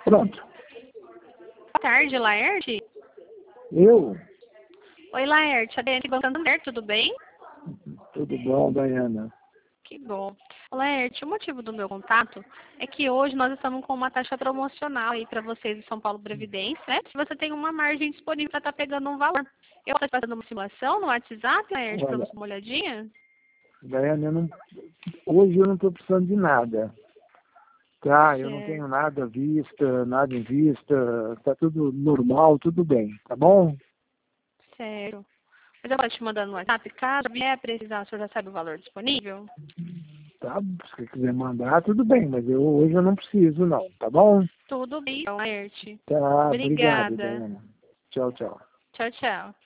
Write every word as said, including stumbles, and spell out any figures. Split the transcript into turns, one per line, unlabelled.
Pronto.
Boa tarde, Laerte.
Eu?
Oi, Laerte. A Daiane Santander, tudo bem?
Tudo bom, Daiana?
Que bom. Laerte, o motivo do meu contato é que hoje nós estamos com uma taxa promocional aí para vocês de São Paulo Previdência, né? Se você tem uma margem disponível para estar pegando um valor. Eu estou fazendo uma simulação no WhatsApp, Laerte, para
Olha,
você dar uma olhadinha?
Daiana, eu não, hoje eu não estou precisando de nada. Tá, eu não
Certo.
tenho nada à vista, nada em vista, tá tudo normal, tudo bem, tá bom?
Certo. Mas eu posso te mandar no WhatsApp, caso vier precisar, o senhor já sabe o valor disponível?
Tá, se você quiser mandar, tudo bem, mas eu, hoje eu não preciso não, tá bom?
Tudo bem, Laerte.
Tá, obrigado,
Obrigada.
Daiana. Tchau, tchau.
Tchau, tchau.